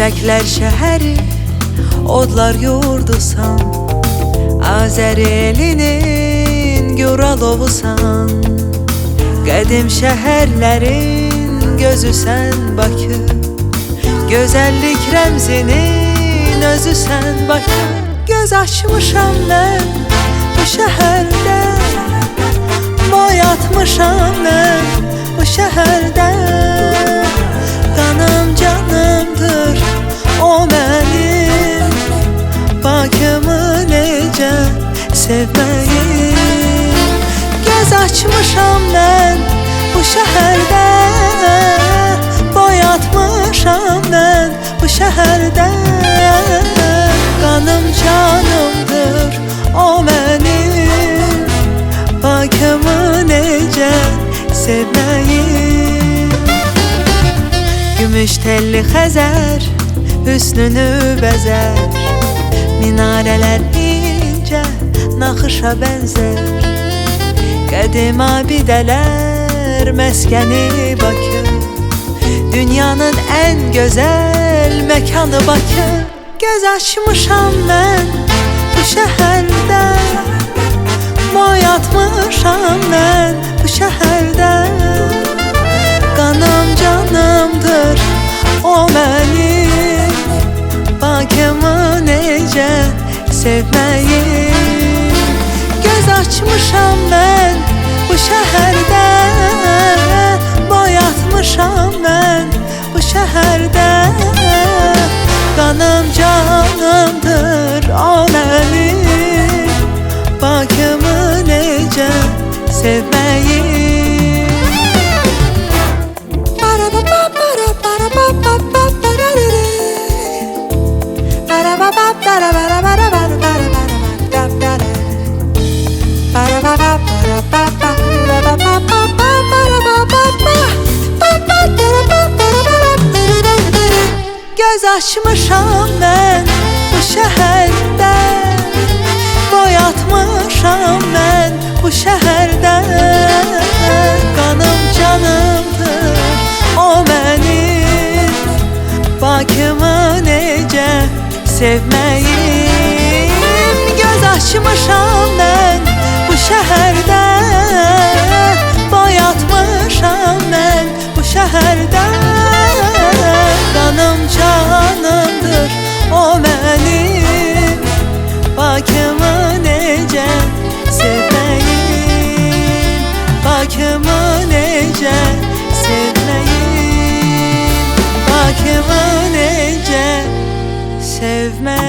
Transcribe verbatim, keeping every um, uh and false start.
Çiçekler şehri, odlar yurdusan, Azər elinin Güralovusan. Qədim şəhərlərin gözüsən Bakı, gözəllik rəmzinin özüsən Bakı. Göz açmışam mən bu şəhərdə, boyatmışam mən bu şəhərdə. Qanım canımdır o mənim, Bakımı necə sevməyim. Göz açmışam mən bu şəhərdə, boyatmışam mən bu şəhərdə. Qanım canımdır o mənim, Bakımı necə sevməyim. Gümüş telli Xəzər hüsnünü bəzər, minarələr incə naxışa bənzər. Qədim abidələr məskəni Bakı, dünyanın ən gözəl məkanı Bakı. Göz açmışam mən bu şəhərdə, boyatmışam mən bu şəhərdə. Qanım canımdır o mənim, Bakımı necə sevməyim. Göz açmışam mən bu şəhərdə, boyatmışam mən bu şəhərdə. Qanım canımdır o mənim, Bakımı necə sevməyim. Göz açmışam mən bu şəhərdə, boyatmışam mən bu şəhərdə. Qanım canımdır o mənim, Bakımı necə sevməyim. Göz açmışam mən bu şəhərdə, boyatmışam mən bu şəhərdə. Qanım canımdır o mənim, Bakımı necə sevməyim. Bakımı necə sevməyim, Bakımı necə sevməyim.